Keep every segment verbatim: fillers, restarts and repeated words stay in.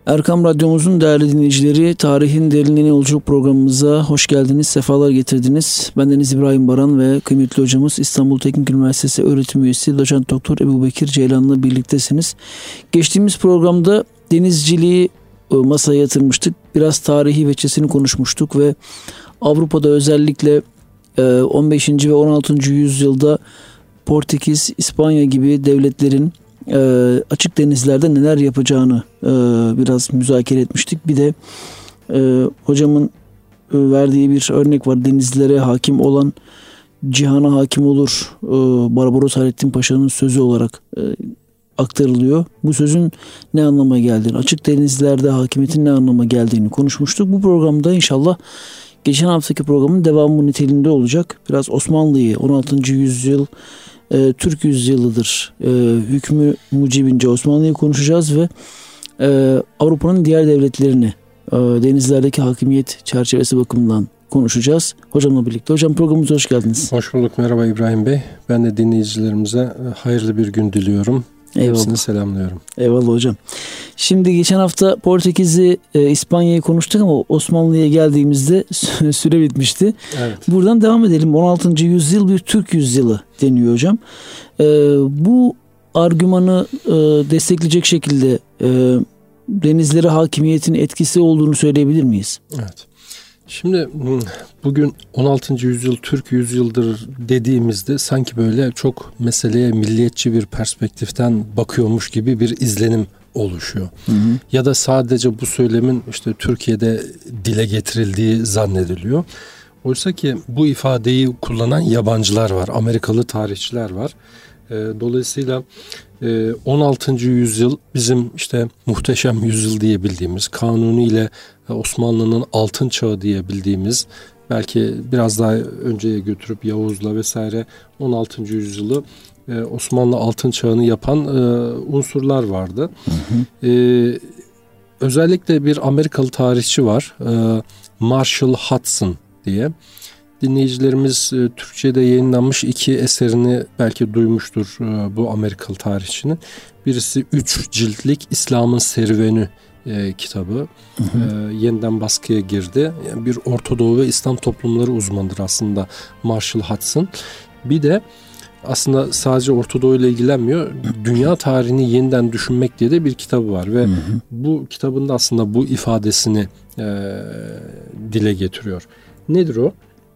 Erkam Radyomuzun değerli dinleyicileri, Tarihin Derinliğine Yolculuk programımıza hoş geldiniz, sefalar getirdiniz. Bendeniz İbrahim Baran ve kıymetli hocamız İstanbul Teknik Üniversitesi öğretim üyesi Doçent Doktor Ebubekir Ceylan'la birliktesiniz. Geçtiğimiz programda denizciliği masaya yatırmıştık. Biraz tarihi veçesini konuşmuştuk ve Avrupa'da özellikle on beşinci ve on altıncı yüzyılda Portekiz, İspanya gibi devletlerin açık denizlerde neler yapacağını biraz müzakere etmiştik. Bir de hocamın verdiği bir örnek var. Denizlere hakim olan cihana hakim olur. Barbaros Hayrettin Paşa'nın sözü olarak aktarılıyor. Bu sözün ne anlama geldiğini, açık denizlerde hakimiyetin ne anlama geldiğini konuşmuştuk. Bu programda inşallah geçen haftaki programın devamı niteliğinde olacak. Biraz Osmanlı'yı, on altıncı yüzyıl e, Türk yüzyılıdır e, hükmü mucibince Osmanlı'yı konuşacağız ve e, Avrupa'nın diğer devletlerini e, denizlerdeki hakimiyet çerçevesi bakımından konuşacağız. Hocamla birlikte. Hocam, programımıza hoş geldiniz. Hoş bulduk. Merhaba İbrahim Bey. Ben de dinleyicilerimize hayırlı bir gün diliyorum. Eyvallah. Hepsini selamlıyorum. Eyvallah hocam. Şimdi geçen hafta Portekiz'i, e, İspanya'yı konuştuk ama Osmanlı'ya geldiğimizde süre bitmişti. Evet. Buradan devam edelim. on altıncı yüzyıl bir Türk yüzyılı deniyor hocam. E, bu argümanı e, destekleyecek şekilde e, denizlere hakimiyetin etkisi olduğunu söyleyebilir miyiz? Evet. Şimdi bugün on altıncı yüzyıl Türk yüzyıldır dediğimizde sanki böyle çok meseleye milliyetçi bir perspektiften bakıyormuş gibi bir izlenim oluşuyor. Hı hı. Ya da sadece bu söylemin işte Türkiye'de dile getirildiği zannediliyor. Oysa ki bu ifadeyi kullanan yabancılar var, Amerikalı tarihçiler var. Dolayısıyla on altıncı yüzyıl bizim işte muhteşem yüzyıl diye bildiğimiz, Kanuni ile Osmanlı'nın altın çağı diye bildiğimiz, belki biraz daha önceye götürüp Yavuz'la vesaire on altıncı yüzyılı Osmanlı altın çağını yapan unsurlar vardı. Hı hı. Ee, özellikle bir Amerikalı tarihçi var, Marshall Hudson diye. Dinleyicilerimiz e, Türkçe'de yayınlanmış iki eserini belki duymuştur e, bu Amerikalı tarihçinin. Birisi üç ciltlik İslam'ın Serüveni e, kitabı. Hı hı. E, yeniden baskıya girdi. Yani bir Orta Doğu ve İslam toplumları uzmanıdır aslında Marshall Hudson. Bir de aslında sadece Orta Doğu ile ilgilenmiyor. Dünya tarihini yeniden düşünmek diye de bir kitabı var ve hı hı. bu kitabında aslında bu ifadesini e, dile getiriyor. Nedir o?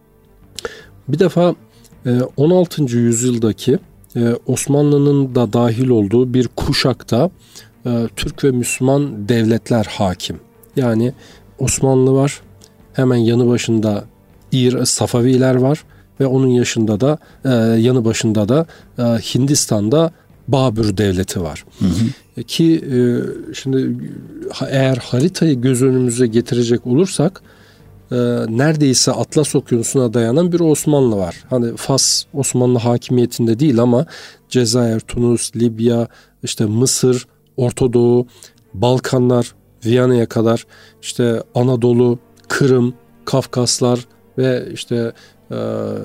Bir defa on altıncı yüzyıldaki Osmanlı'nın da dahil olduğu bir kuşakta Türk ve Müslüman devletler hakim. Yani Osmanlı var, hemen yanı başında İr, Safaviler var ve onun yaşında da yanı başında da Hindistan'da Babür devleti var. Hı hı. Ki şimdi eğer haritayı göz önümüze getirecek olursak Ee, neredeyse Atlas Okyanusu'na dayanan bir Osmanlı var. Hani Fas Osmanlı hakimiyetinde değil ama Cezayir, Tunus, Libya, işte Mısır, Orta Doğu, Balkanlar, Viyana'ya kadar, işte Anadolu, Kırım, Kafkaslar ve işte e,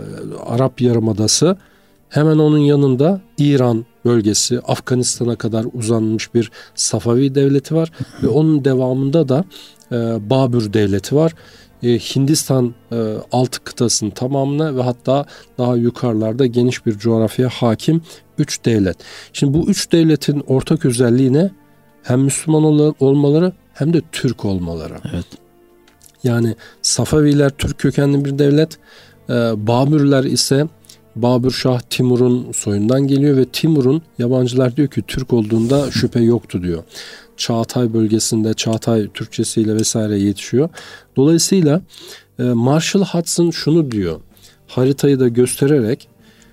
Arap Yarımadası. Hemen onun yanında İran bölgesi, Afganistan'a kadar uzanmış bir Safavi devleti var ve onun devamında da e, Babür devleti var. Hindistan e, altı kıtasının tamamına ve hatta daha yukarılarda geniş bir coğrafyaya hakim üç devlet. Şimdi bu üç devletin ortak özelliği ne? Hem Müslüman ol- olmaları hem de Türk olmaları. Evet. Yani Safaviler Türk kökenli bir devlet. E, Babürler ise Babür Şah Timur'un soyundan geliyor ve Timur'un, yabancılar diyor ki, Türk olduğunda şüphe yoktu diyor. Çağatay bölgesinde, Çağatay Türkçesiyle vesaire yetişiyor. Dolayısıyla e, Marshall Hudson şunu diyor, haritayı da göstererek,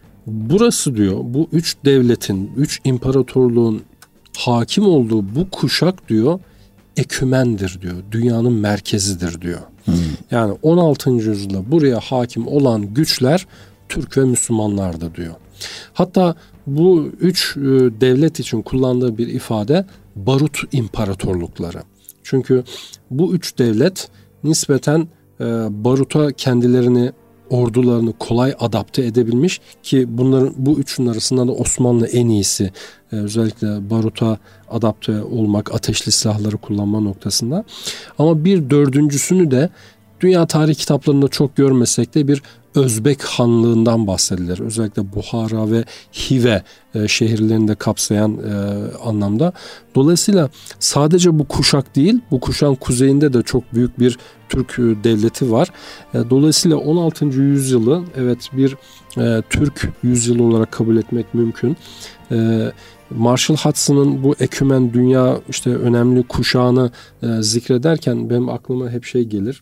burası diyor, bu üç devletin, üç imparatorluğun hakim olduğu bu kuşak diyor, ekümendir diyor, dünyanın merkezidir diyor. Hmm. Yani on altıncı yüzyılda buraya hakim olan güçler Türk ve Müslümanlardı diyor. Hatta bu üç e, devlet için kullandığı bir ifade barut imparatorlukları. Çünkü bu üç devlet nispeten e, baruta kendilerini ordularını kolay adapte edebilmiş ki bunların bu üçünün arasında da Osmanlı en iyisi. Ee, özellikle baruta adapte olmak, ateşli silahları kullanma noktasında. Ama bir dördüncüsünü de dünya tarih kitaplarında çok görmesek de bir Özbek Hanlığından bahsedilir. Özellikle Buhara ve Hive e, şehirlerini de kapsayan e, anlamda. Dolayısıyla sadece bu kuşak değil, bu kuşağın kuzeyinde de çok büyük bir Türk devleti var. E, dolayısıyla on altıncı yüzyılı evet bir e, Türk yüzyılı olarak kabul etmek mümkün. E, Marshall Hudson'ın bu ekümen dünya işte önemli kuşağını e, zikrederken benim aklıma hep şey gelir.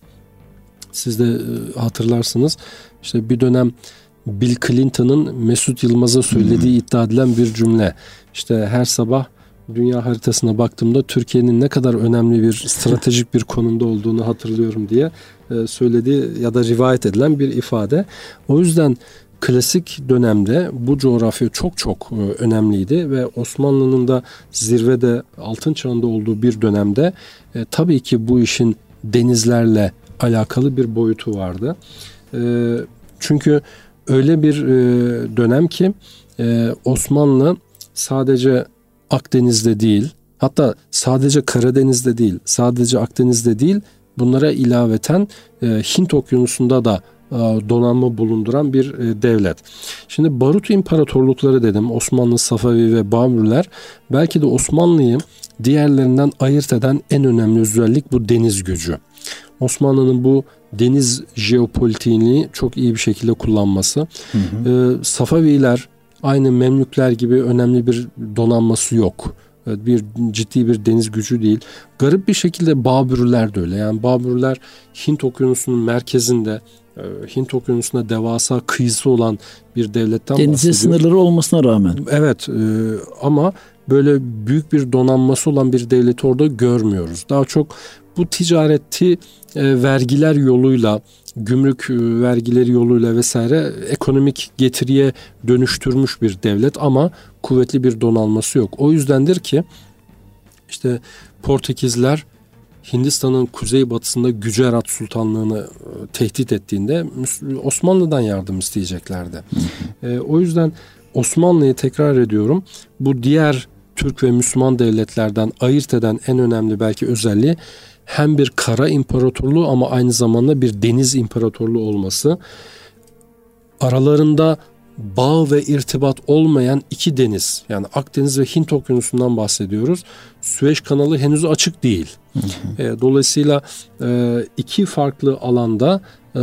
Siz de hatırlarsınız. İşte bir dönem Bill Clinton'ın Mesut Yılmaz'a söylediği hmm. iddia edilen bir cümle. İşte her sabah dünya haritasına baktığımda Türkiye'nin ne kadar önemli bir stratejik bir konumda olduğunu hatırlıyorum diye söylediği ya da rivayet edilen bir ifade. O yüzden klasik dönemde bu coğrafya çok çok önemliydi ve Osmanlı'nın da zirvede altın çağında olduğu bir dönemde e, tabii ki bu işin denizlerle alakalı bir boyutu vardı. E, çünkü öyle bir e, dönem ki e, Osmanlı sadece Akdeniz'de değil, hatta sadece Karadeniz'de değil, sadece Akdeniz'de değil, bunlara ilaveten e, Hint Okyanusu'nda da e, donanma bulunduran bir e, devlet. Şimdi Barut İmparatorlukları dedim, Osmanlı, Safavi ve Babürler, belki de Osmanlı'yı diğerlerinden ayırt eden en önemli özellik bu deniz gücü. Osmanlı'nın bu deniz jeopolitiğini çok iyi bir şekilde kullanması. Hı hı. E, Safaviler aynı Memlükler gibi önemli bir donanması yok. Bir ciddi bir deniz gücü değil. Garip bir şekilde Babürler de öyle. Yani Babürler Hint Okyanusu'nun merkezinde, Hint Okyanusu'na devasa kıyısı olan bir devletten bahsediyor. Denize sınırları olmasına rağmen. Evet ama böyle büyük bir donanması olan bir devleti orada görmüyoruz. Daha çok bu ticareti vergiler yoluyla, gümrük vergileri yoluyla vesaire ekonomik getiriye dönüştürmüş bir devlet ama kuvvetli bir donanması yok. O yüzdendir ki işte Portekizler Hindistan'ın kuzeybatısında Gücerat Sultanlığı'nı tehdit ettiğinde Osmanlı'dan yardım isteyeceklerdi. e, o yüzden Osmanlı'yı tekrar ediyorum, bu diğer Türk ve Müslüman devletlerden ayırt eden en önemli belki özelliği hem bir kara imparatorluğu ama aynı zamanda bir deniz imparatorluğu olması. Aralarında bağ ve irtibat olmayan iki deniz, yani Akdeniz ve Hint Okyanusu'ndan bahsediyoruz. Süveyş kanalı henüz açık değil. Hı hı. E, dolayısıyla e, iki farklı alanda e,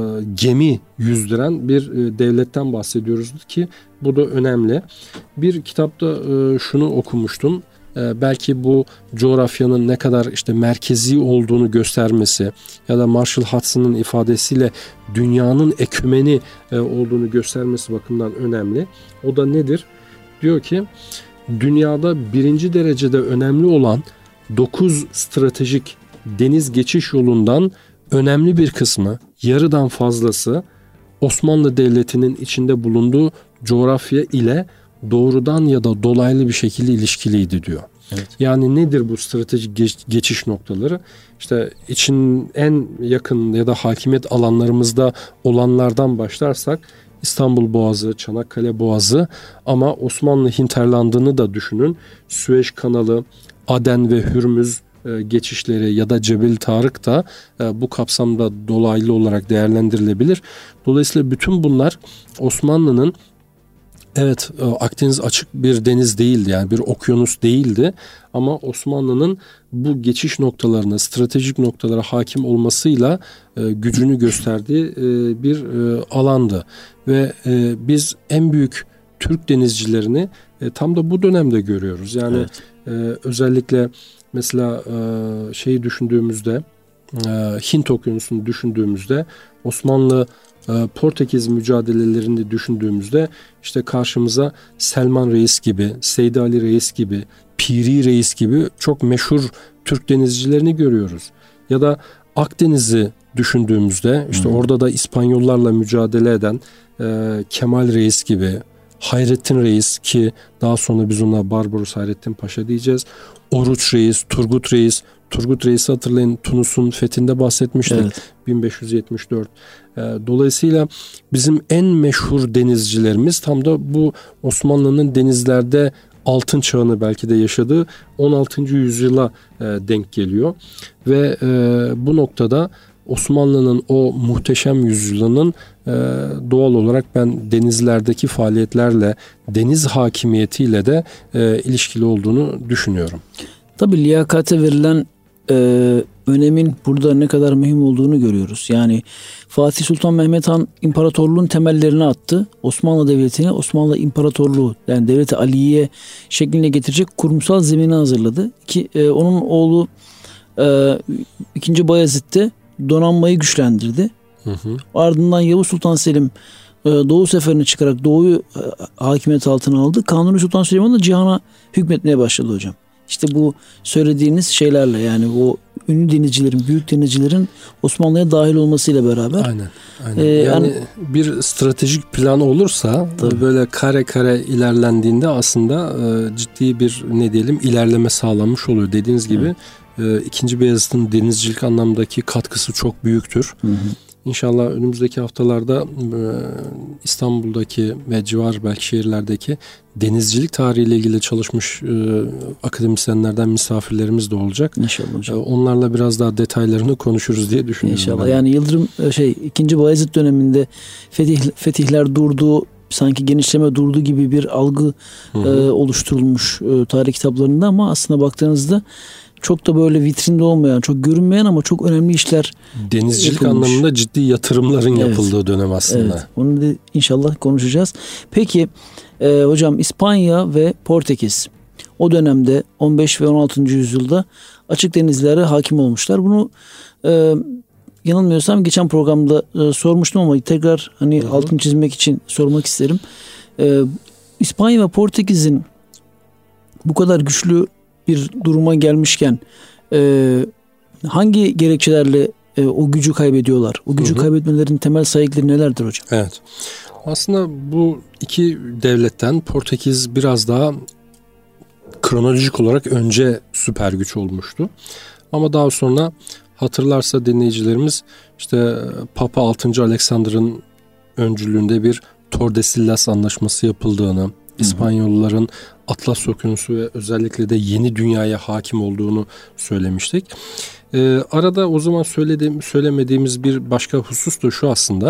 gemi yüzdüren bir e, devletten bahsediyoruz ki bu da önemli. Bir kitapta e, şunu okumuştum. Belki bu coğrafyanın ne kadar işte merkezi olduğunu göstermesi ya da Marshall Hudson'ın ifadesiyle dünyanın ekümeni olduğunu göstermesi bakımından önemli. O da nedir? Diyor ki dünyada birinci derecede önemli olan dokuz stratejik deniz geçiş yolundan önemli bir kısmı, yarıdan fazlası Osmanlı Devleti'nin içinde bulunduğu coğrafya ile doğrudan ya da dolaylı bir şekilde ilişkiliydi diyor. Evet. Yani nedir bu stratejik geç, geçiş noktaları? İşte için en yakın ya da hakimiyet alanlarımızda olanlardan başlarsak İstanbul Boğazı, Çanakkale Boğazı ama Osmanlı hinterlandını da düşünün. Süveyş Kanalı, Aden ve Hürmüz e, geçişleri ya da Cebel Tarık da e, bu kapsamda dolaylı olarak değerlendirilebilir. Dolayısıyla bütün bunlar Osmanlı'nın, evet, Akdeniz açık bir deniz değildi, yani bir okyanus değildi ama Osmanlı'nın bu geçiş noktalarına, stratejik noktalara hakim olmasıyla e, gücünü gösterdiği e, bir e, alandı ve e, biz en büyük Türk denizcilerini e, tam da bu dönemde görüyoruz. Yani evet. e, özellikle mesela e, şeyi düşündüğümüzde, e, Hint Okyanusu'nu düşündüğümüzde, Osmanlı Portekiz mücadelelerini düşündüğümüzde işte karşımıza Selman Reis gibi, Seydi Ali Reis gibi, Piri Reis gibi çok meşhur Türk denizcilerini görüyoruz. Ya da Akdeniz'i düşündüğümüzde işte hmm. orada da İspanyollarla mücadele eden e, Kemal Reis gibi, Hayrettin Reis ki daha sonra biz ona Barbaros Hayrettin Paşa diyeceğiz. Oruç Reis, Turgut Reis. Turgut Reis'i hatırlayın, Tunus'un fethinde bahsetmiştik. Evet. bin beş yüz yetmiş dört. Dolayısıyla bizim en meşhur denizcilerimiz tam da bu Osmanlı'nın denizlerde altın çağını belki de yaşadığı on altıncı yüzyıla denk geliyor. Ve bu noktada Osmanlı'nın o muhteşem yüzyılının doğal olarak ben denizlerdeki faaliyetlerle, deniz hakimiyetiyle de ilişkili olduğunu düşünüyorum. Tabii liyakate verilen e, önemin burada ne kadar mühim olduğunu görüyoruz. Yani Fatih Sultan Mehmet Han imparatorluğun temellerini attı. Osmanlı Devleti'ni, Osmanlı İmparatorluğu yani Devleti Aliye şekline getirecek kurumsal zemini hazırladı. Ki e, onun oğlu e, ikinci. Bayezid de donanmayı güçlendirdi. Hı hı. Ardından Yavuz Sultan Selim e, Doğu seferine çıkarak Doğu'yu e, hakimiyet altına aldı. Kanuni Sultan Süleyman da cihana hükmetmeye başladı hocam. İşte bu söylediğiniz şeylerle yani o ünlü denizcilerin, büyük denizcilerin Osmanlı'ya dahil olmasıyla beraber. Aynen. aynen. Ee, yani, yani bir stratejik plan olursa tabii. böyle kare kare ilerlendiğinde aslında e, ciddi bir ne diyelim ilerleme sağlanmış oluyor. Dediğiniz gibi e, ikinci. Beyazıt'ın denizcilik anlamdaki katkısı çok büyüktür. Hı hı. İnşallah önümüzdeki haftalarda e, İstanbul'daki ve civar belki şehirlerdeki denizcilik tarihiyle ilgili çalışmış e, akademisyenlerden misafirlerimiz de olacak. İnşallah hocam. E, onlarla biraz daha detaylarını konuşuruz diye düşünüyorum. İnşallah. Ben. Yani Yıldırım şey ikinci. Bayezid döneminde fetih, fetihler durduğu, sanki genişleme durdu gibi bir algı e, oluşturulmuş e, tarih kitaplarında ama aslında baktığınızda çok da böyle vitrinde olmayan, çok görünmeyen ama çok önemli işler denizcilik yapılmış. Anlamında ciddi yatırımların evet. yapıldığı dönem aslında. Evet. Onu da inşallah konuşacağız. Peki e, hocam İspanya ve Portekiz o dönemde on beş ve on altıncı yüzyılda açık denizlere hakim olmuşlar. Bunu e, yanılmıyorsam geçen programda e, sormuştum ama tekrar hani hı hı. altını çizmek için sormak isterim. E, İspanya ve Portekiz'in bu kadar güçlü bir duruma gelmişken e, hangi gerekçelerle e, o gücü kaybediyorlar? O gücü hı hı. kaybetmelerin temel sebepleri nelerdir hocam? Evet. Aslında bu iki devletten Portekiz biraz daha kronolojik olarak önce süper güç olmuştu. Ama daha sonra hatırlarsa dinleyicilerimiz işte Papa altıncı. Alexander'ın öncülüğünde bir Tordesillas Anlaşması yapıldığını, İspanyolların Atlas Okyanusu ve özellikle de yeni dünyaya hakim olduğunu söylemiştik. Ee, arada o zaman söylediğim, söylemediğimiz bir başka husus da şu aslında.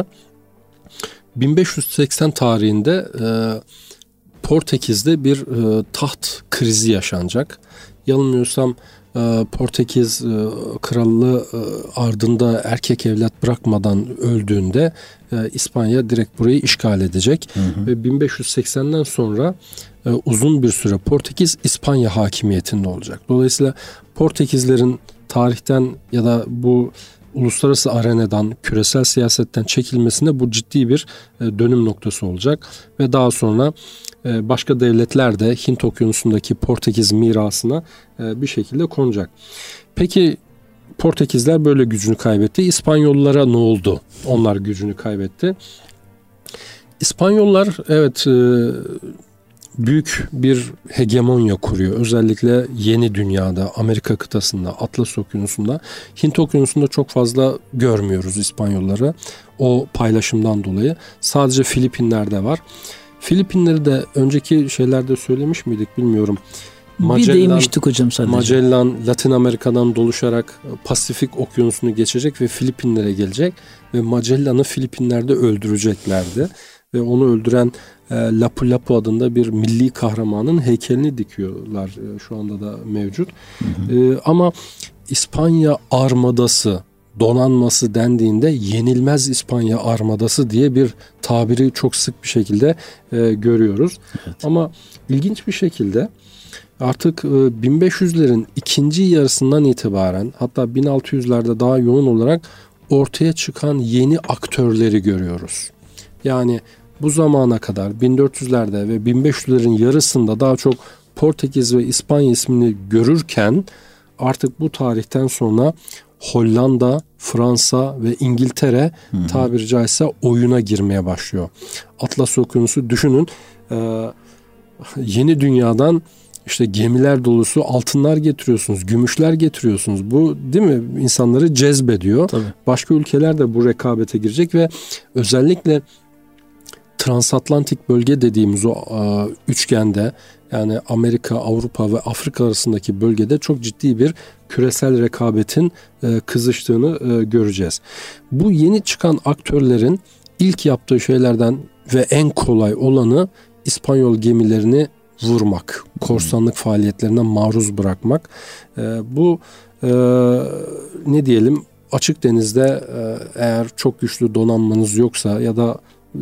bin beş yüz seksen tarihinde e, Portekiz'de bir e, taht krizi yaşanacak. Yanılmıyorsam e, Portekiz e, krallığı e, ardında erkek evlat bırakmadan öldüğünde e, İspanya direkt burayı işgal edecek. Hı hı. Ve bin beş yüz seksenden sonra e, uzun bir süre Portekiz İspanya hakimiyetinde olacak. Dolayısıyla Portekizlerin tarihten ya da bu uluslararası arenadan, küresel siyasetten çekilmesinde bu ciddi bir dönüm noktası olacak. Ve daha sonra başka devletler de Hint Okyanusu'ndaki Portekiz mirasına bir şekilde konacak. Peki Portekizler böyle gücünü kaybetti. İspanyollara ne oldu? Onlar gücünü kaybetti. İspanyollar evet büyük bir hegemonya kuruyor. Özellikle yeni dünyada, Amerika kıtasında, Atlas Okyanusu'nda. Hint Okyanusu'nda çok fazla görmüyoruz İspanyolları. O paylaşımdan dolayı. Sadece Filipinler'de var. Filipinleri de önceki şeylerde söylemiş miydik bilmiyorum. Magellan, bir değinmiştik hocam sadece. Magellan Latin Amerika'dan doluşarak Pasifik Okyanusu'nu geçecek ve Filipinlere gelecek. Ve Magellan'ı Filipinler'de öldüreceklerdi. Ve onu öldüren e, Lapu Lapu adında bir milli kahramanın heykelini dikiyorlar. E, şu anda da mevcut. Hı hı. E, ama İspanya armadası, donanması dendiğinde yenilmez İspanya armadası diye bir tabiri çok sık bir şekilde e, görüyoruz. Evet. Ama ilginç bir şekilde artık e, bin beş yüzlerin ikinci yarısından itibaren hatta bin altı yüzlerde daha yoğun olarak ortaya çıkan yeni aktörleri görüyoruz. Yani bu zamana kadar bin dört yüzlerde ve bin beş yüzlerin yarısında daha çok Portekiz ve İspanya ismini görürken artık bu tarihten sonra Hollanda, Fransa ve İngiltere hı hı. tabiri caizse oyuna girmeye başlıyor. Atlas Okyanusu düşünün, e, yeni dünyadan işte gemiler dolusu altınlar getiriyorsunuz, gümüşler getiriyorsunuz. Bu değil mi? İnsanları cezbediyor. Tabii. Başka ülkeler de bu rekabete girecek ve özellikle transatlantik bölge dediğimiz o e, üçgende, yani Amerika, Avrupa ve Afrika arasındaki bölgede çok ciddi bir küresel rekabetin e, kızıştığını e, göreceğiz. Bu yeni çıkan aktörlerin ilk yaptığı şeylerden ve en kolay olanı İspanyol gemilerini vurmak, korsanlık faaliyetlerine maruz bırakmak. E, bu e, ne diyelim, açık denizde e, eğer çok güçlü donanmanız yoksa ya da e,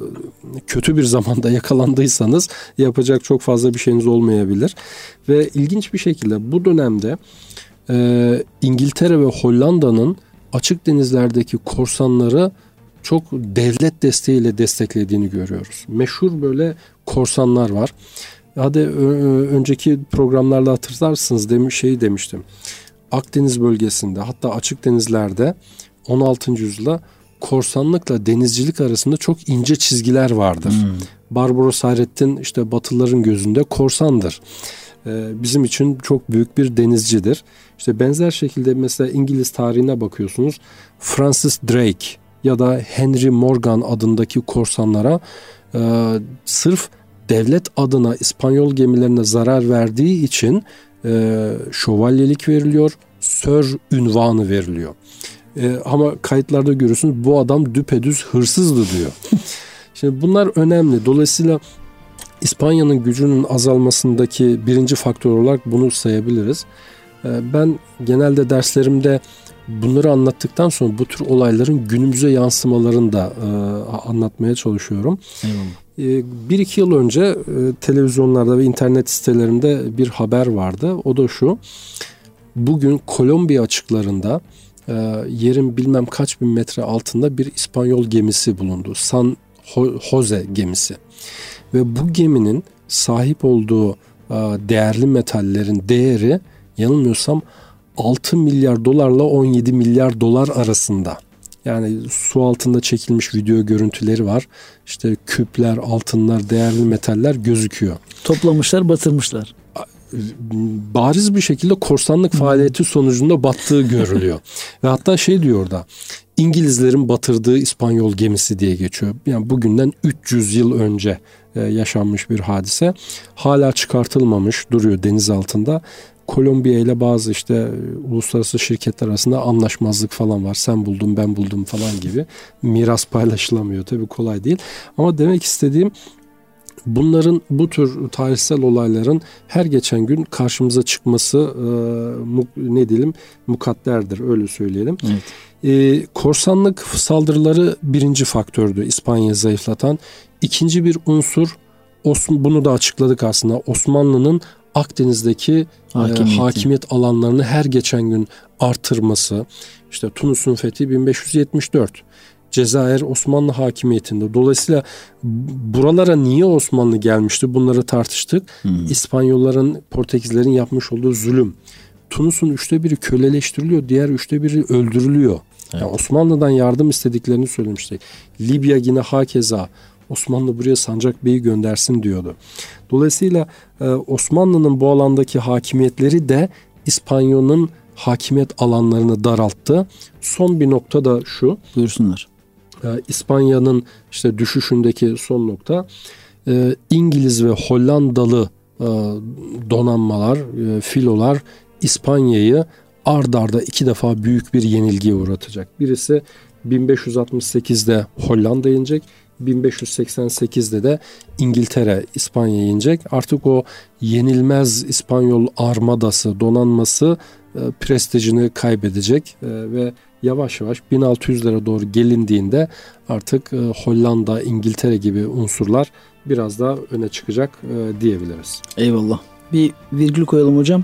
kötü bir zamanda yakalandıysanız yapacak çok fazla bir şeyiniz olmayabilir. Ve ilginç bir şekilde bu dönemde e, İngiltere ve Hollanda'nın açık denizlerdeki korsanları çok devlet desteğiyle desteklediğini görüyoruz. Meşhur böyle korsanlar var. Hadi önceki programlarda hatırlarsınız, demiş şeyi demiştim. Akdeniz bölgesinde, hatta açık denizlerde on altıncı yüzyılda korsanlıkla denizcilik arasında çok ince çizgiler vardır. Hmm. Barbaros Hayrettin işte Batılıların gözünde korsandır. Ee, bizim için çok büyük bir denizcidir. İşte benzer şekilde mesela İngiliz tarihine bakıyorsunuz. Francis Drake ya da Henry Morgan adındaki korsanlara e, sırf devlet adına İspanyol gemilerine zarar verdiği için e, şövalyelik veriliyor, sör ünvanı veriliyor. E, ama kayıtlarda görüyorsunuz bu adam düpedüz hırsızdı diyor. Şimdi bunlar önemli. Dolayısıyla İspanya'nın gücünün azalmasındaki birinci faktör olarak bunu sayabiliriz. E, ben genelde derslerimde bunları anlattıktan sonra bu tür olayların günümüze yansımalarını da e, anlatmaya çalışıyorum. Eyvallah. Bir iki yıl önce e, televizyonlarda ve internet sitelerinde bir haber vardı. O da şu: bugün Kolombiya açıklarında e, yerin bilmem kaç bin metre altında bir İspanyol gemisi bulundu. San Jose gemisi. Ve bu geminin sahip olduğu e, değerli metallerin değeri yanılmıyorsam altı milyar dolarla on yedi milyar dolar arasında. Yani su altında çekilmiş video görüntüleri var. İşte küpler, altınlar, değerli metaller gözüküyor. Toplamışlar, batırmışlar. Bariz bir şekilde korsanlık faaliyeti sonucunda battığı görülüyor. Ve hatta şey diyor orada, İngilizlerin batırdığı İspanyol gemisi diye geçiyor. Yani bugünden üç yüz yıl önce yaşanmış bir hadise. Hala çıkartılmamış duruyor deniz altında. Kolombiya ile bazı işte uluslararası şirketler arasında anlaşmazlık falan var. Sen buldun, ben buldum falan gibi. Miras paylaşılamıyor. Tabii kolay değil. Ama demek istediğim, bunların, bu tür tarihsel olayların her geçen gün karşımıza çıkması e, mu, ne diyelim mukadderdir, öyle söyleyelim. Evet. E, korsanlık saldırıları birinci faktördü İspanya'yı zayıflatan. İkinci bir unsur, Osman, bunu da açıkladık aslında, Osmanlı'nın Akdeniz'deki hakimiyet. E, hakimiyet alanlarını her geçen gün artırması. İşte Tunus'un fethi bin beş yüz yetmiş dört. Cezayir Osmanlı hakimiyetinde. Dolayısıyla buralara niye Osmanlı gelmişti? Bunları tartıştık. Hmm. İspanyolların, Portekizlerin yapmış olduğu zulüm. Tunus'un üçte biri köleleştiriliyor, diğer üçte biri öldürülüyor. Evet. Yani Osmanlı'dan yardım istediklerini söylemiştik. Libya yine hakeza. Osmanlı buraya Sancak Bey'i göndersin diyordu. Dolayısıyla e, Osmanlı'nın bu alandaki hakimiyetleri de İspanyol'un hakimiyet alanlarını daralttı. Son bir nokta da şu. Buyursunlar. E, İspanya'nın işte düşüşündeki son nokta, e, İngiliz ve Hollandalı e, donanmalar, e, filolar İspanya'yı ard arda iki defa büyük bir yenilgiye uğratacak. Birisi bin beş yüz altmış sekizde Hollanda yenecek. bin beş yüz seksen sekizde de İngiltere İspanya'yı yenecek. Artık o yenilmez İspanyol armadası, donanması e, prestijini kaybedecek e, ve yavaş yavaş bin altı yüzlere doğru gelindiğinde artık e, Hollanda, İngiltere gibi unsurlar biraz daha öne çıkacak e, diyebiliriz. Eyvallah. Bir virgül koyalım hocam.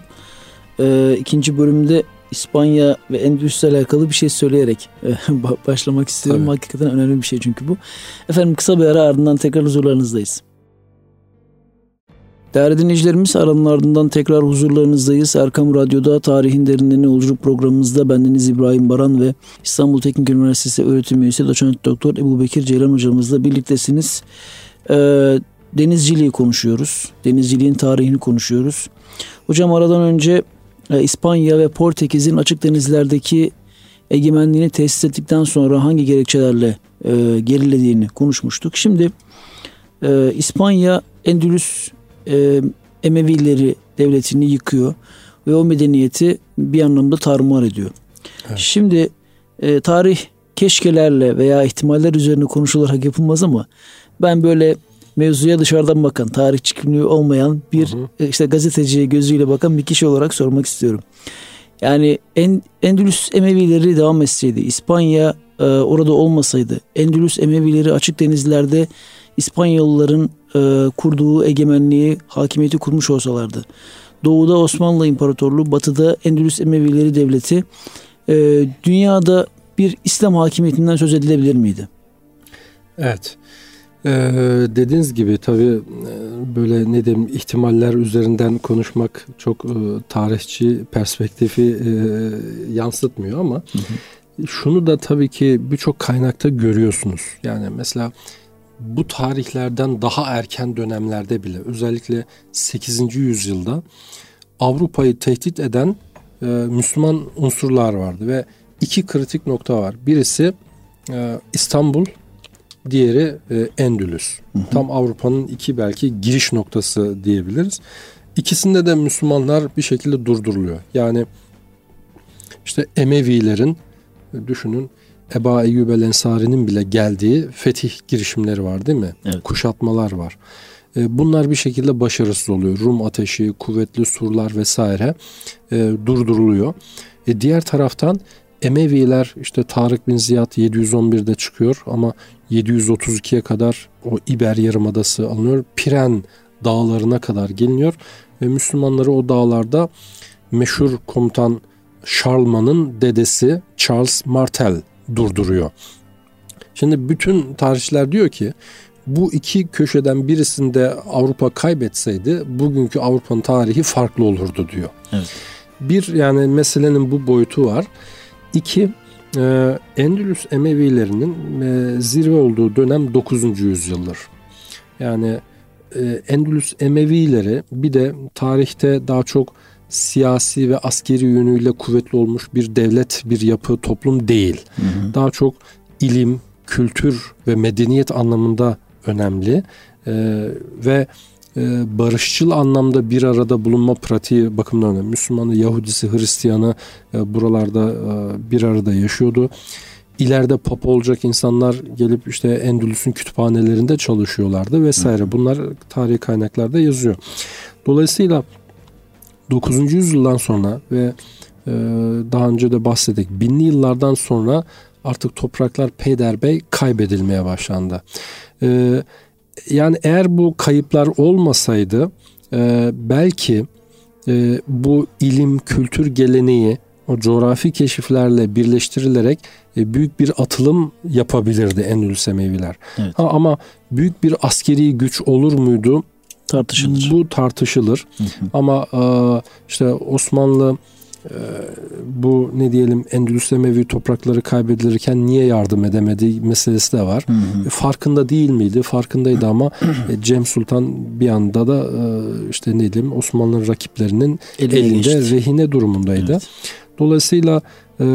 E, ikinci bölümde İspanya ve endüstriyle alakalı bir şey söyleyerek başlamak istiyorum. Tabii. Hakikaten önemli bir şey çünkü bu. Efendim, kısa bir ara, ardından tekrar huzurlarınızdayız. Değerli dinleyicilerimiz, aranın ardından tekrar huzurlarınızdayız. Erkam Radyo'da Tarihin Derinlerine Yolculuk programımızda bendeniz İbrahim Baran ve İstanbul Teknik Üniversitesi öğretim üyesi Doçent Doktor Ebubekir Ceylan hocamızla birliktesiniz. Ee, denizciliği konuşuyoruz. Denizciliğin tarihini konuşuyoruz. Hocam aradan önce e, İspanya ve Portekiz'in açık denizlerdeki egemenliğini tesis ettikten sonra hangi gerekçelerle e, gerilediğini konuşmuştuk. Şimdi e, İspanya Endülüs e, Emevileri devletini yıkıyor ve o medeniyeti bir anlamda tarumar ediyor. Evet. Şimdi e, tarih keşkelerle veya ihtimaller üzerine konuşularak yapılmaz ama ben böyle mevzuya dışarıdan bakan, tarihçi kimliği olmayan bir hı hı. işte gazeteci gözüyle bakan bir kişi olarak sormak istiyorum. Yani Endülüs Emevileri devam etseydi, İspanya e, orada olmasaydı, Endülüs Emevileri açık denizlerde İspanyolların e, kurduğu egemenliği, hakimiyeti kurmuş olsalardı, doğuda Osmanlı İmparatorluğu, batıda Endülüs Emevileri Devleti, e, dünyada bir İslam hakimiyetinden söz edilebilir miydi? Evet. Ee, dediğiniz gibi tabii böyle ne diyeyim ihtimaller üzerinden konuşmak çok e, tarihçi perspektifi e, yansıtmıyor ama hı hı. şunu da tabii ki birçok kaynakta görüyorsunuz. Yani mesela bu tarihlerden daha erken dönemlerde bile özellikle sekizinci yüzyılda Avrupa'yı tehdit eden e, Müslüman unsurlar vardı ve iki kritik nokta var. Birisi e, İstanbul, diğeri e, Endülüs. Hı hı. Tam Avrupa'nın iki belki giriş noktası diyebiliriz. İkisinde de Müslümanlar bir şekilde durduruluyor. Yani işte Emevilerin düşünün Eba Eyyub el Ensari'nin bile geldiği fetih girişimleri var değil mi? Evet. Kuşatmalar var. E, bunlar bir şekilde başarısız oluyor. Rum ateşi, kuvvetli surlar vesaire e, durduruluyor. E, diğer taraftan Emeviler işte Tarık bin Ziyad yedi yüz on birde çıkıyor ama yedi yüz otuz ikiye kadar o İber Yarımadası alınıyor. Piren dağlarına kadar geliniyor ve Müslümanları o dağlarda meşhur komutan Charlemagne'ın dedesi Charles Martel durduruyor. Şimdi bütün tarihçiler diyor ki bu iki köşeden birisinde Avrupa kaybetseydi bugünkü Avrupa'nın tarihi farklı olurdu diyor. Evet. Bir yani meselenin bu boyutu var. İki, e, Endülüs Emevilerinin e, zirve olduğu dönem dokuzuncu yüzyıldır. Yani e, Endülüs Emevileri bir de tarihte daha çok siyasi ve askeri yönüyle kuvvetli olmuş bir devlet, bir yapı, toplum değil. Hı hı. Daha çok ilim, kültür ve medeniyet anlamında önemli e, ve e, barışçıl anlamda bir arada bulunma pratiği bakımından önemli. Müslümanı, Yahudisi, Hristiyanı e, buralarda e, bir arada yaşıyordu. İleride papa olacak insanlar gelip işte Endülüs'ün kütüphanelerinde çalışıyorlardı vesaire. Hı hı. Bunlar tarihi kaynaklarda yazıyor. Dolayısıyla dokuzuncu yüzyıldan sonra ve e, daha önce de bahsettik binli yıllardan sonra artık topraklar peyderbey kaybedilmeye başlandı. E, yani eğer bu kayıplar olmasaydı e, belki e, bu ilim, kültür geleneği o coğrafi keşiflerle birleştirilerek e, büyük bir atılım yapabilirdi Endülüs Emeviler. Evet. Ha, ama büyük bir askeri güç olur muydu? Tartışılır. Bu tartışılır. Hı hı. Ama e, işte Osmanlı e, bu ne diyelim Endülüs Emevi toprakları kaybedilirken niye yardım edemedi meselesi de var. Hı hı. E, farkında değil miydi? Farkındaydı ama e, Cem Sultan bir anda da e, işte ne diyelim Osmanlı'nın rakiplerinin Eline elinde geçti. Rehine durumundaydı. Evet. Dolayısıyla e,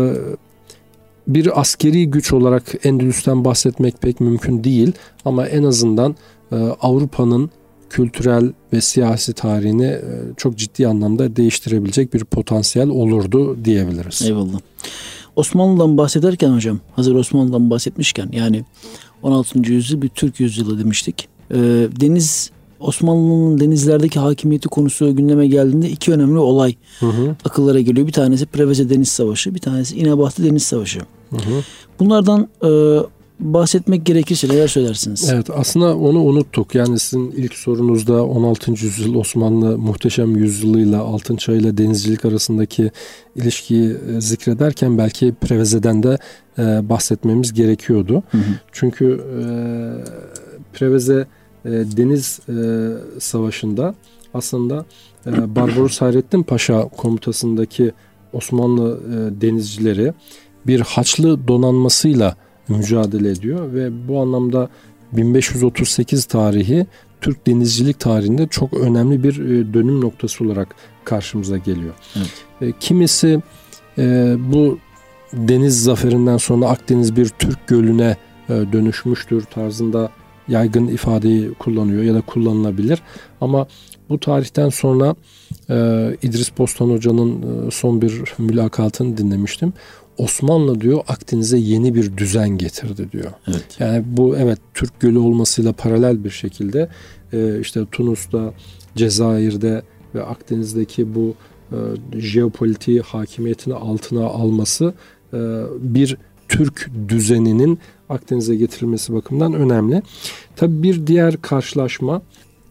bir askeri güç olarak Endülüs'ten bahsetmek pek mümkün değil ama en azından e, Avrupa'nın kültürel ve siyasi tarihini çok ciddi anlamda değiştirebilecek bir potansiyel olurdu diyebiliriz. Eyvallah. Osmanlı'dan bahsederken hocam, hazır Osmanlı'dan bahsetmişken yani on altıncı yüzyıl bir Türk yüzyılı demiştik. Deniz Osmanlı'nın denizlerdeki hakimiyeti konusu gündeme geldiğinde iki önemli olay hı hı. akıllara geliyor. Bir tanesi Preveze Deniz Savaşı, bir tanesi İnebahti Deniz Savaşı. Hı hı. Bunlardan e, bahsetmek gerekirse neler söylersiniz? Evet, aslında onu unuttuk. Yani sizin ilk sorunuzda on altıncı yüzyıl Osmanlı muhteşem yüzyılıyla Altın Çağ'ıyla denizcilik arasındaki ilişkiyi zikrederken belki Preveze'den de e, bahsetmemiz gerekiyordu. Hı hı. Çünkü e, Preveze e, Deniz e, Savaşı'nda aslında e, Barbaros Hayrettin Paşa komutasındaki Osmanlı e, denizcileri bir Haçlı donanmasıyla mücadele ediyor ve bu anlamda bin beş yüz otuz sekiz tarihi Türk denizcilik tarihinde çok önemli bir e, dönüm noktası olarak karşımıza geliyor. Evet. E, kimisi e, bu deniz zaferinden sonra Akdeniz bir Türk gölüne e, dönüşmüştür tarzında yaygın ifadeyi kullanıyor ya da kullanılabilir. Ama bu tarihten sonra e, İdris Bostan Hoca'nın e, son bir mülakatını dinlemiştim. Osmanlı diyor Akdeniz'e yeni bir düzen getirdi diyor. Evet. Yani bu evet Türk Gölü olmasıyla paralel bir şekilde e, işte Tunus'ta, Cezayir'de ve Akdeniz'deki bu e, jeopolitiği hakimiyetini altına alması e, bir Türk düzeninin Akdeniz'e getirilmesi bakımından önemli. Tabii bir diğer karşılaşma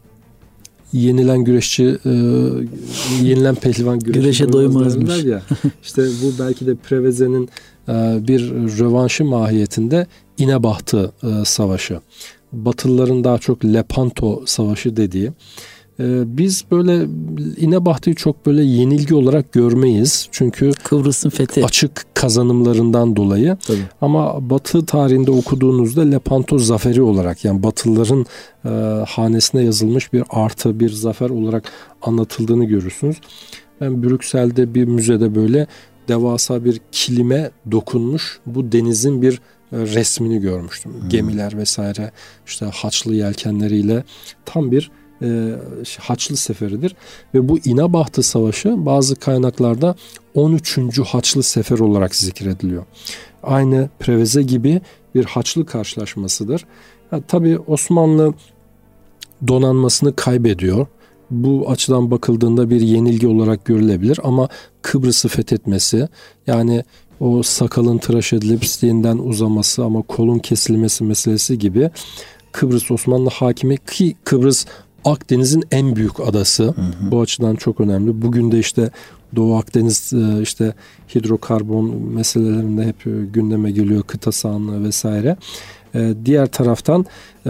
yenilen güreşçi, e, yenilen pehlivan güreşe doymazmış. Ya. İşte bu belki de Preveze'nin e, bir rövanşı mahiyetinde İnebahtı e, Savaşı. Batılıların daha çok Lepanto Savaşı dediği. E, biz böyle İnebahtı'yı çok böyle yenilgi olarak görmeyiz. Çünkü Kıbrıs'ın fethi açık kazanımlarından dolayı. Tabii. Ama Batı tarihinde okuduğunuzda Lepanto zaferi olarak yani Batılıların e, hanesine yazılmış bir artı bir zafer olarak anlatıldığını görürsünüz. Ben Brüksel'de bir müzede böyle devasa bir kilime dokunmuş bu denizin bir e, resmini görmüştüm. Hmm. Gemiler vesaire işte Haçlı yelkenleriyle tam bir e, Haçlı seferidir. Ve bu İnebahtı Savaşı bazı kaynaklarda on üçüncü Haçlı Sefer olarak zikrediliyor. Aynı Preveze gibi bir Haçlı karşılaşmasıdır. Ha, tabii Osmanlı donanmasını kaybediyor. Bu açıdan bakıldığında bir yenilgi olarak görülebilir ama Kıbrıs'ı fethetmesi yani o sakalın tıraş edilip isteğinden uzaması ama kolun kesilmesi meselesi gibi Kıbrıs Osmanlı hakimi ki Kıbrıs Akdeniz'in en büyük adası. Hı hı. Bu açıdan çok önemli. Bugün de işte Doğu Akdeniz işte hidrokarbon meselelerinde hep gündeme geliyor kıta sahanlığı vesaire. Diğer taraftan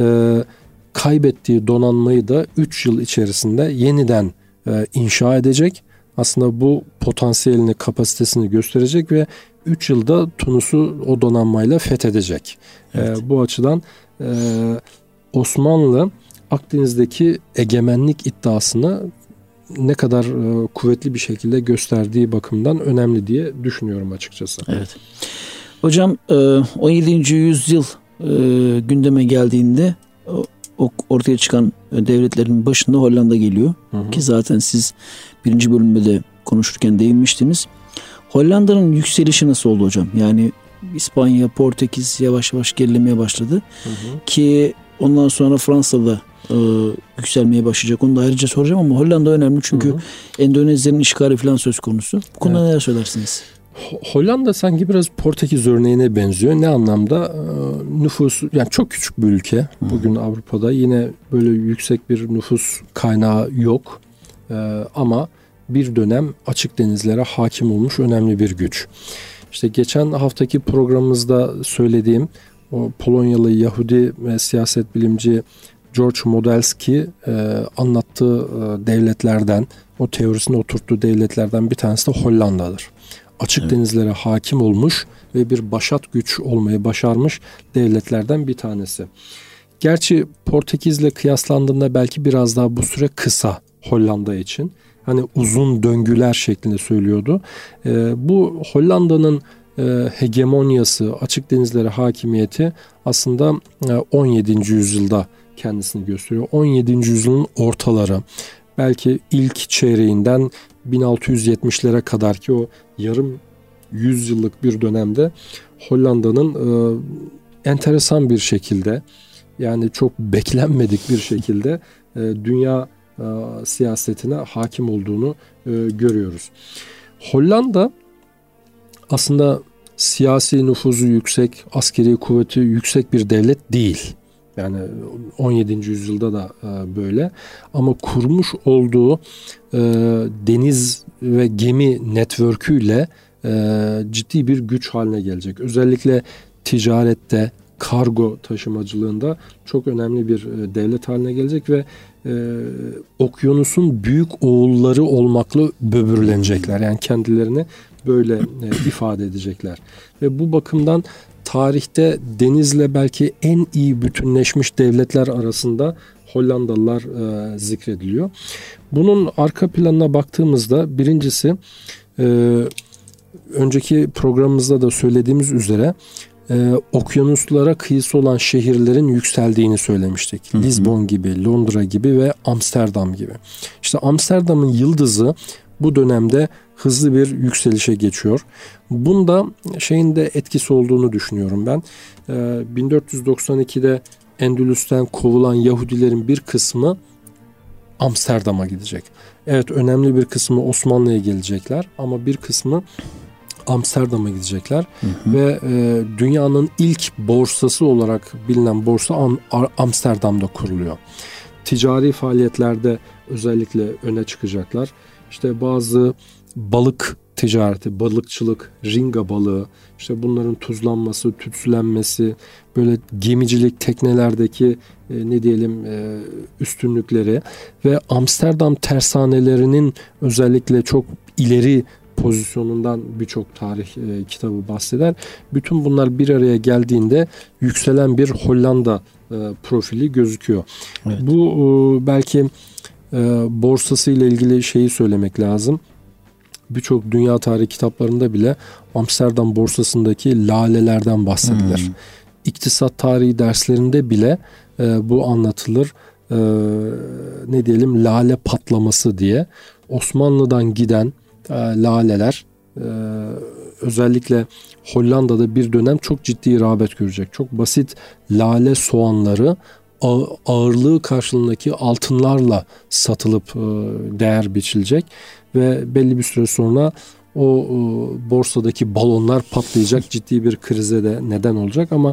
kaybettiği donanmayı da üç yıl içerisinde yeniden inşa edecek. Aslında bu potansiyelini, kapasitesini gösterecek ve üç yılda Tunus'u o donanmayla fethedecek. Evet. Bu açıdan Osmanlı Akdeniz'deki egemenlik iddiasını ne kadar e, kuvvetli bir şekilde gösterdiği bakımdan önemli diye düşünüyorum açıkçası. Evet. Hocam e, on yedinci yüzyıl e, gündeme geldiğinde o, ortaya çıkan devletlerin başında Hollanda geliyor. Hı hı. Ki zaten siz birinci bölümde de konuşurken değinmiştiniz. Hollanda'nın yükselişi nasıl oldu hocam? Yani İspanya, Portekiz yavaş yavaş gerilemeye başladı. Hı hı. Ki ondan sonra Fransa'da e, yükselmeye başlayacak. Onu da ayrıca soracağım ama Hollanda önemli çünkü hı hı. Endonezya'nın işgali falan söz konusu. Bu konuda evet. neler söylersiniz? Hollanda sanki biraz Portekiz örneğine benziyor. Ne anlamda? E, nüfus yani çok küçük bir ülke. Hı. Bugün Avrupa'da yine böyle yüksek bir nüfus kaynağı yok. E, ama bir dönem açık denizlere hakim olmuş önemli bir güç. İşte geçen haftaki programımızda söylediğim o Polonyalı Yahudi ve siyaset bilimci George Modelski e, anlattığı e, devletlerden, o teorisini oturttuğu devletlerden bir tanesi de Hollanda'dır. Açık evet. denizlere hakim olmuş ve bir başat güç olmayı başarmış devletlerden bir tanesi. Gerçi Portekiz'le kıyaslandığında belki biraz daha bu süre kısa Hollanda için. Hani uzun döngüler şeklinde söylüyordu. E, bu Hollanda'nın e, hegemonyası, açık denizlere hakimiyeti aslında e, on yedinci yüzyılda kendisini gösteriyor. on yedinci yüzyılın ortaları, belki ilk çeyreğinden bin altı yüz yetmişlere kadar ki o yarım yüzyıllık bir dönemde Hollanda'nın e, enteresan bir şekilde yani çok beklenmedik bir şekilde e, dünya e, siyasetine hakim olduğunu e, görüyoruz. Hollanda aslında siyasi nüfuzu yüksek, askeri kuvveti yüksek bir devlet değil. Yani on yedinci yüzyılda da e, böyle. Ama kurmuş olduğu e, deniz ve gemi network'üyle e, ciddi bir güç haline gelecek. Özellikle ticarette, kargo taşımacılığında çok önemli bir e, devlet haline gelecek ve e, okyanusun büyük oğulları olmakla böbürlenecekler. Yani kendilerini böyle e, ifade edecekler. Ve bu bakımdan tarihte denizle belki en iyi bütünleşmiş devletler arasında Hollandalılar e, zikrediliyor. Bunun arka planına baktığımızda birincisi e, önceki programımızda da söylediğimiz üzere e, okyanuslara kıyısı olan şehirlerin yükseldiğini söylemiştik. Hı hı. Lizbon gibi, Londra gibi ve Amsterdam gibi. İşte Amsterdam'ın yıldızı bu dönemde hızlı bir yükselişe geçiyor. Bunda şeyin de etkisi olduğunu düşünüyorum ben. E, bin dört yüz doksan ikide Endülüs'ten kovulan Yahudilerin bir kısmı Amsterdam'a gidecek. Evet, önemli bir kısmı Osmanlı'ya gelecekler ama bir kısmı Amsterdam'a gidecekler. Hı hı. Ve e, dünyanın ilk borsası olarak bilinen borsa Am- Amsterdam'da kuruluyor. Ticari faaliyetlerde özellikle öne çıkacaklar. İşte bazı balık ticareti, balıkçılık, ringa balığı, işte bunların tuzlanması, tütsülenmesi, böyle gemicilik, teknelerdeki e, ne diyelim e, üstünlükleri ve Amsterdam tersanelerinin özellikle çok ileri pozisyonundan birçok tarih e, kitabı bahseder. Bütün bunlar bir araya geldiğinde yükselen bir Hollanda e, profili gözüküyor. Evet. Bu e, belki e, borsası ile ilgili şeyi söylemek lazım. Birçok dünya tarihi kitaplarında bile Amsterdam borsasındaki lalelerden bahsedilir. Hmm. İktisat tarihi derslerinde bile e, bu anlatılır. E, ne diyelim, lale patlaması diye. Osmanlı'dan giden e, laleler e, özellikle Hollanda'da bir dönem çok ciddi rağbet görecek. Çok basit lale soğanları ağırlığı karşılığındaki altınlarla satılıp değer biçilecek ve belli bir süre sonra o borsadaki balonlar patlayacak, ciddi bir krize de neden olacak. Ama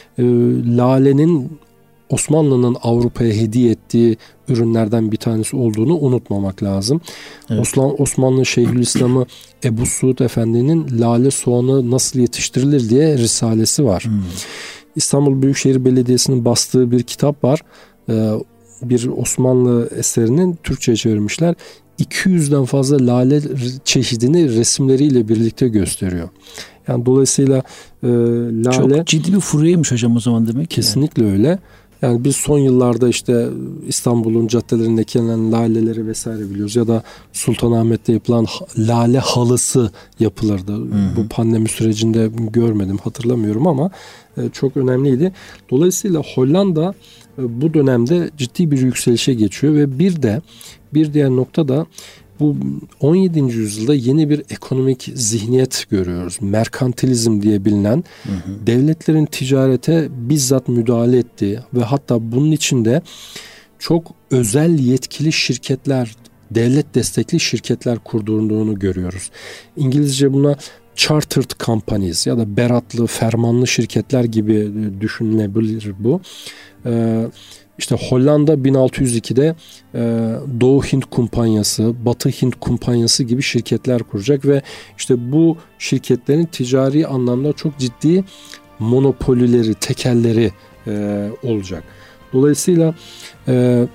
lalenin Osmanlı'nın Avrupa'ya hediye ettiği ürünlerden bir tanesi olduğunu unutmamak lazım. Evet. Osman, Osmanlı Şeyhülislam'ı Ebu Suud Efendi'nin lale soğanı nasıl yetiştirilir diye risalesi var. Hmm. İstanbul Büyükşehir Belediyesi'nin bastığı bir kitap var. Ee, bir Osmanlı eserinin Türkçe'ye çevirmişler. iki yüzden fazla lale çeşidini resimleriyle birlikte gösteriyor. Yani dolayısıyla e, lale... Çok ciddi bir furyaymış hocam o zaman demek. Kesinlikle yani. Öyle. Yani biz son yıllarda işte İstanbul'un caddelerinde ekilen laleleri vesaire biliyoruz. Ya da Sultanahmet'te yapılan lale halısı yapılırdı. Hı hı. Bu pandemi sürecinde görmedim, hatırlamıyorum ama çok önemliydi. Dolayısıyla Hollanda bu dönemde ciddi bir yükselişe geçiyor ve bir de bir diğer nokta da bu on yedinci yüzyılda yeni bir ekonomik zihniyet görüyoruz. Merkantilizm diye bilinen, hı hı. devletlerin ticarete bizzat müdahale ettiği ve hatta bunun içinde çok özel yetkili şirketler, devlet destekli şirketler kurduğunu görüyoruz. İngilizce buna chartered companies ya da beratlı, fermanlı şirketler gibi düşünülebilir bu. Ee, İşte Hollanda bin altı yüz ikide e, Doğu Hint Kumpanyası, Batı Hint Kumpanyası gibi şirketler kuracak ve işte bu şirketlerin ticari anlamda çok ciddi monopolileri, tekelleri e, olacak. Dolayısıyla e,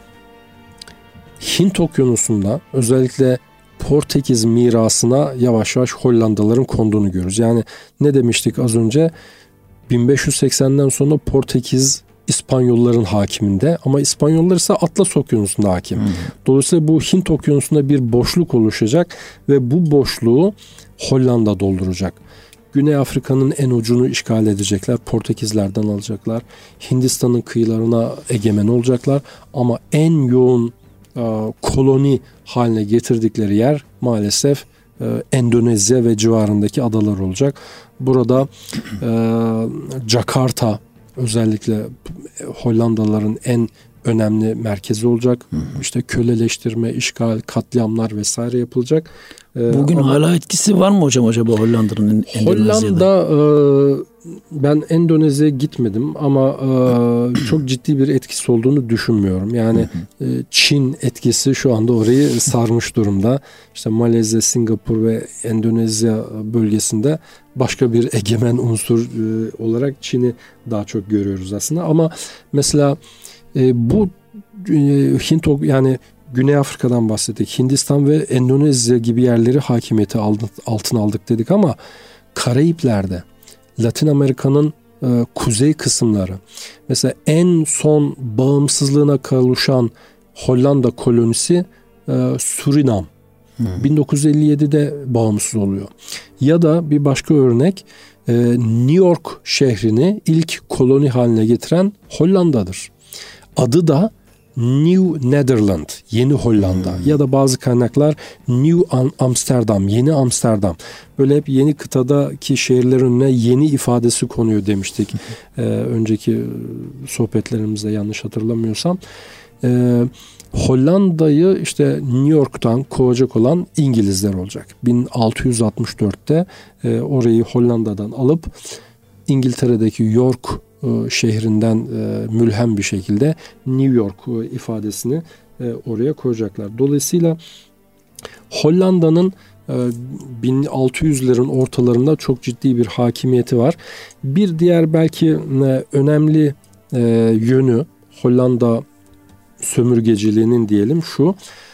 Hint Okyanusu'nda özellikle Portekiz mirasına yavaş yavaş Hollandalıların konduğunu görüyoruz. Yani ne demiştik az önce? bin beş yüz seksenden sonra Portekiz İspanyolların hakiminde ama İspanyollar ise Atlas Okyanusu'nda hakim. Hmm. Dolayısıyla bu Hint Okyanusu'nda bir boşluk oluşacak ve bu boşluğu Hollanda dolduracak. Güney Afrika'nın en ucunu işgal edecekler. Portekizlerden alacaklar. Hindistan'ın kıyılarına egemen olacaklar. Ama en yoğun e, koloni haline getirdikleri yer maalesef e, Endonezya ve civarındaki adalar olacak. Burada e, Jakarta özellikle Hollandalıların en önemli merkezi olacak. Hı hı. İşte köleleştirme, işgal, katliamlar vesaire yapılacak. Bugün Ama hala etkisi var mı hocam acaba Hollanda'nın Endonezya'da? Hollanda, e, ben Endonezya'ya gitmedim ama e, çok ciddi bir etkisi olduğunu düşünmüyorum. Yani e, Çin etkisi şu anda orayı sarmış durumda. İşte Malezya, Singapur ve Endonezya bölgesinde başka bir egemen unsur e, olarak Çin'i daha çok görüyoruz aslında. Ama mesela e, bu e, Hint yani Güney Afrika'dan bahsettik. Hindistan ve Endonezya gibi yerleri hakimiyeti altına aldık dedik ama Karayipler'de, Latin Amerika'nın e, kuzey kısımları, mesela en son bağımsızlığına kavuşan Hollanda kolonisi e, Surinam. Hmm. bin dokuz yüz elli yedide bağımsız oluyor. Ya da bir başka örnek e, New York şehrini ilk koloni haline getiren Hollanda'dır. Adı da New Netherland, Yeni Hollanda hmm. ya da bazı kaynaklar New Amsterdam, Yeni Amsterdam. Böyle hep yeni kıtadaki şehirlerin önüne yeni ifadesi konuyor demiştik. ee, önceki sohbetlerimizde yanlış hatırlamıyorsam. Ee, Hollanda'yı işte New York'tan kovacak olan İngilizler olacak. bin altı yüz altmış dörtte e, orayı Hollanda'dan alıp İngiltere'deki York şehrinden e, mülhem bir şekilde New York ifadesini e, oraya koyacaklar. Dolayısıyla Hollanda'nın e, bin altı yüzlerin ortalarında çok ciddi bir hakimiyeti var. Bir diğer belki e, önemli e, yönü Hollanda sömürgeciliğinin diyelim şu: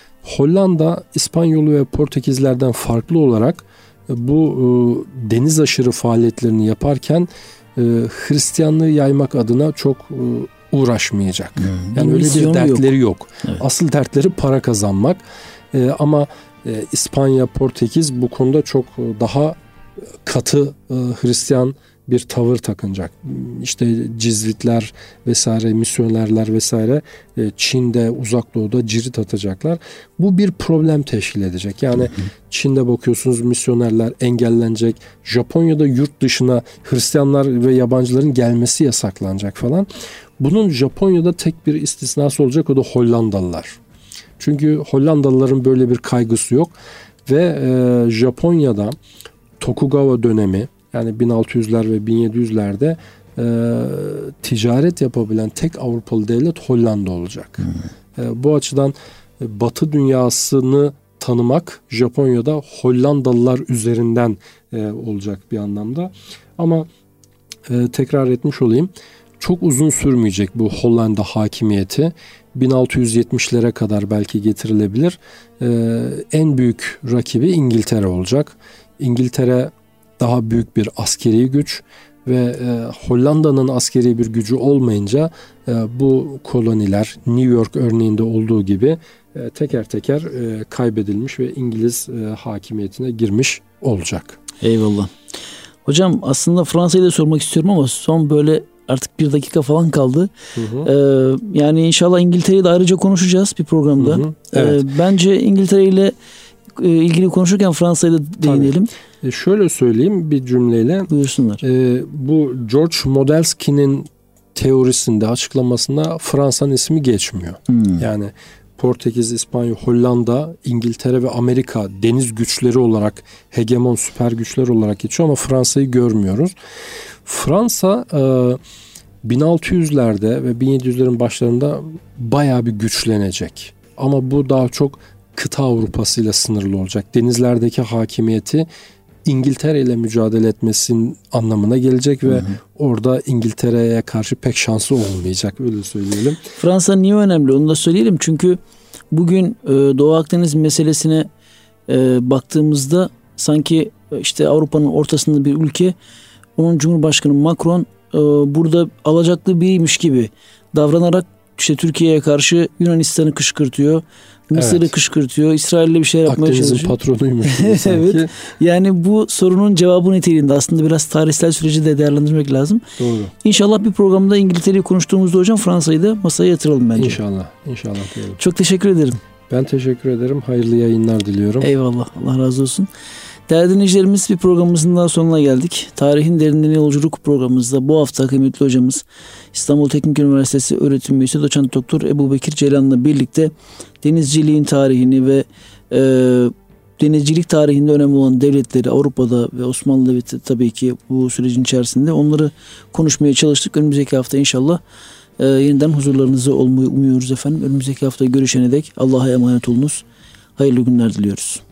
Hollanda İspanyol ve Portekizlerden farklı olarak e, bu e, deniz aşırı faaliyetlerini yaparken Hristiyanlığı yaymak adına çok uğraşmayacak. Hmm. Yani öyle bir dertleri yok. yok. Evet. Asıl dertleri para kazanmak. Ee, ama e, İspanya, Portekiz bu konuda çok daha katı e, Hristiyan bir tavır takınacak. İşte Cizvitler vesaire, misyonerler vesaire e, Çin'de, Uzak Doğu'da cirit atacaklar. Bu bir problem teşkil edecek. Yani hı hı. Çin'de bakıyorsunuz misyonerler engellenecek. Japonya'da yurt dışına Hristiyanlar ve yabancıların gelmesi yasaklanacak falan. Bunun Japonya'da tek bir istisnası olacak, o da Hollandalılar. Çünkü Hollandalıların böyle bir kaygısı yok ve e, Japonya'da Tokugawa dönemi, yani bin altı yüzler ve bin yedi yüzlerde e, ticaret yapabilen tek Avrupalı devlet Hollanda olacak. Hmm. E, bu açıdan e, Batı dünyasını tanımak Japonya'da Hollandalılar üzerinden e, olacak bir anlamda. Ama e, tekrar etmiş olayım, çok uzun sürmeyecek bu Hollanda hakimiyeti. bin altı yüz yetmişlere kadar belki getirilebilir. E, en büyük rakibi İngiltere olacak. İngiltere daha büyük bir askeri güç ve e, Hollanda'nın askeri bir gücü olmayınca e, bu koloniler New York örneğinde olduğu gibi e, teker teker e, kaybedilmiş ve İngiliz e, hakimiyetine girmiş olacak. Eyvallah. Hocam aslında Fransa'yı da sormak istiyorum ama son böyle artık bir dakika falan kaldı. Hı hı. Ee, yani inşallah İngiltere'yi de ayrıca konuşacağız bir programda. Hı hı. Evet. Ee, bence İngiltere ile ilgili konuşurken Fransa'ya da değinelim. E şöyle söyleyeyim bir cümleyle. Buyursunlar. E, bu George Modelski'nin teorisinde, açıklamasında Fransa'nın ismi geçmiyor. Hmm. Yani Portekiz, İspanya, Hollanda, İngiltere ve Amerika deniz güçleri olarak hegemon süper güçler olarak geçiyor ama Fransa'yı görmüyoruz. Fransa e, bin altı yüzlerde ve bin yedi yüzlerin başlarında bayağı bir güçlenecek. Ama bu daha çok kıta Avrupası ile sınırlı olacak. Denizlerdeki hakimiyeti İngiltere ile mücadele etmesinin anlamına gelecek ve hı hı. orada İngiltere'ye karşı pek şansı olmayacak, öyle söyleyelim. Fransa niye önemli onu da söyleyelim. Çünkü bugün Doğu Akdeniz meselesine baktığımızda sanki işte Avrupa'nın ortasında bir ülke, onun Cumhurbaşkanı Macron burada alacaklı biriymiş gibi davranarak işte Türkiye'ye karşı Yunanistan'ı kışkırtıyor. Mısır'ı evet. kışkırtıyor. İsrail'le bir şey yapmaya Akdeniz'in çalışıyor. patronuymuş sanki. Evet. Yani bu sorunun cevabı niteliğinde aslında biraz tarihsel süreci de değerlendirmek lazım. Doğru. İnşallah bir programda İngiltere'yi konuştuğumuzda hocam Fransa'yı da masaya yatıralım bence. İnşallah. İnşallah diyelim. Çok teşekkür ederim. Ben teşekkür ederim. Hayırlı yayınlar diliyorum. Eyvallah. Allah razı olsun. Değerli dinleyicilerimiz, bir programımızın daha sonuna geldik. Tarihin Derinliğine Yolculuk programımızda bu hafta kıymetli hocamız İstanbul Teknik Üniversitesi öğretim üyesi Doçent Doktor Ebubekir Ceylan'la birlikte denizciliğin tarihini ve e, denizcilik tarihinde önemli olan devletleri Avrupa'da ve Osmanlı Devleti tabii ki bu sürecin içerisinde onları konuşmaya çalıştık. Önümüzdeki hafta inşallah e, yeniden huzurlarınızda olmayı umuyoruz efendim. Önümüzdeki hafta görüşene dek Allah'a emanet olunuz. Hayırlı günler diliyoruz.